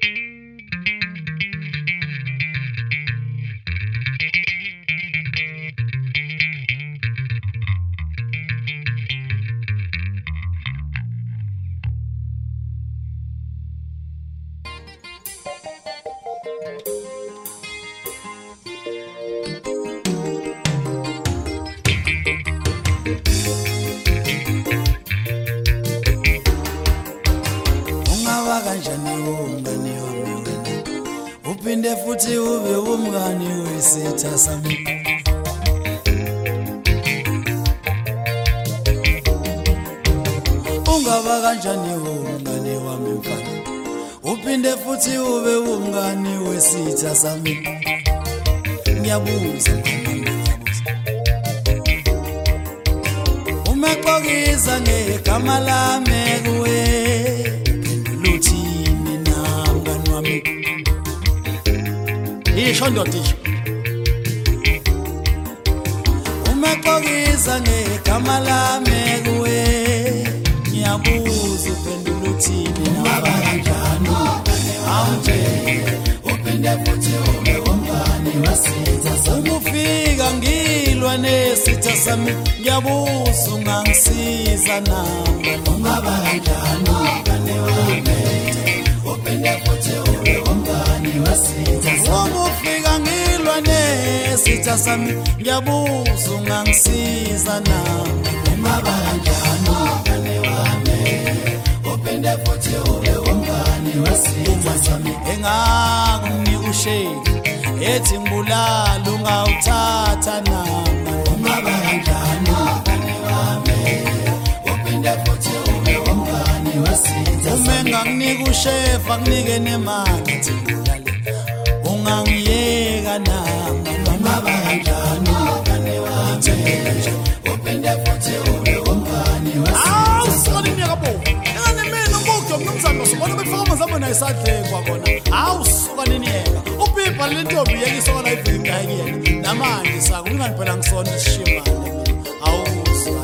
Kanjani umngani wami wena uphinde futhi ube umngani wesitha sami ungaba kanjani umngani wami mfana uphinde futhi ube umngani wesitha sami ngiyabuza umexokiza ngegama lami kuwe isho ndodisho umexokiza ngegama lami kuwe ngiyabuza uphendula uthini naba kanjani awutshele uphinde futhi ube umngani wasitha sami ufika ngilwa nesitha sami ngiyabuza ungangisiza nami ungaba kanjani umngani wami uphinde futhi ube umngani wasitha sami ufika ngilwa nesitha sami ngiyabuza ungangisiza nami ungaba kanjani umngani wami uphinde futhi ube umngani wasitha sami engakunikusheki ethi ngibulala ungawuthatha nami ungaba kanjani umngani wami uphinde futhi ube umngani wasitha sami enganginika ushefa kunike nemali ethi ngibulale ungangiyeka nami ungaba kanjani umngani wami uphinde futhi ube umngani wasitha sami Sibona befika amazambo nayisadle kwakona awusuka niniyeka upipa lentombi yekisoka la iviki ngayekela namanje sakungani phela ngisona isishimane awuzwa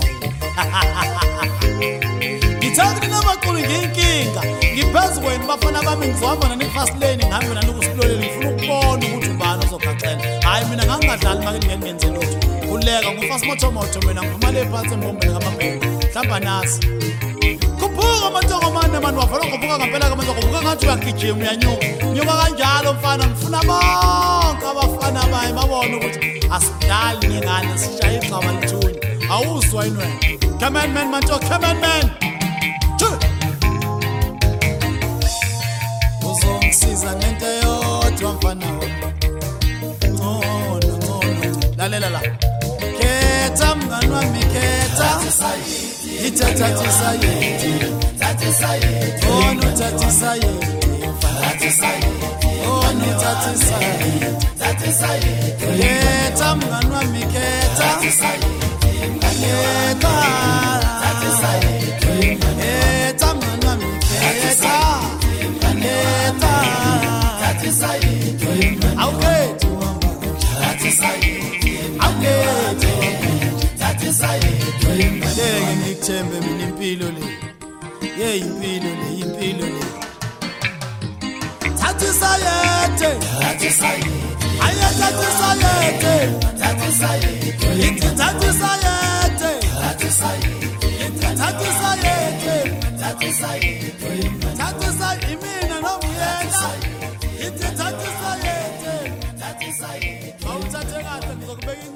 ngithathi namaqulu nginkinga ngiphezu kwenu bafana bami ngizihamba nani fast lane ngihambe nani kusiploleni ngifuna ukubona ukuthi ubani ozogaxela hayi mina ngangingadlali make ngenze lutho kuleka ngufast motomoto mina ngivuma le phansi embombeni kamabhulu hlamba nasi kubuka amatongomane manje wavala ngobuka ngempela ke manje kubuka ngathi uyagijima uyanyuka nyuka kanjalo mfana ngifuna bonke abafana baye babone ukuthi asidali ngane sishaye igcaba lithuni awuzwa yini wena come on man manto come on man uzongisiza ngento yodwa mfana no lalela la khetha mngani wami khetha Ithatha sayeti ono thatha sayeti khetha mngani wami khetha khetha mngani wami khetha awukhethi Ngeke ngikuthembe mina impilo le impilo le Thatha sayete aye thatha sayete imina nomuyena thatha sayete awuthathe kahle ngizokubeka